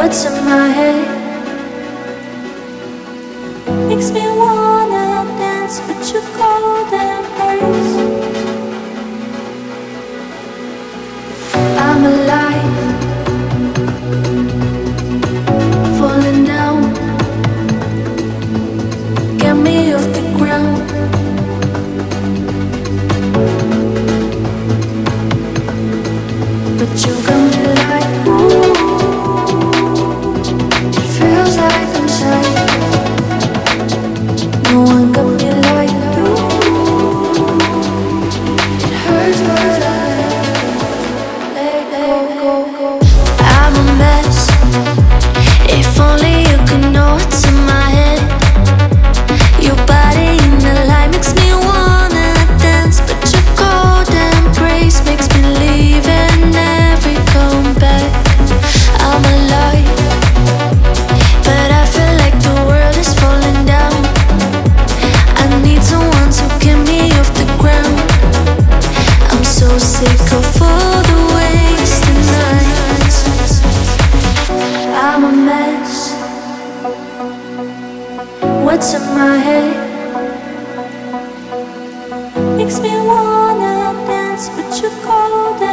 What's in my head makes me wanna dance, but you cold embrace. I'm alive, falling down. Get me off the ground. But you got me like, ooh, it feels like I'm shy. No one got me like you. It hurts, but I let go. I'm a mess. If only you could know what's in my head. Your body in the light makes me wanna dance, but your cold embrace makes me leave and never come back. I'm alive, but I feel like the world is falling down. I need someone to get me off the ground. I'm so sick of all the wasted nights. I'm a mess. What's in my head makes me wanna dance, but you cold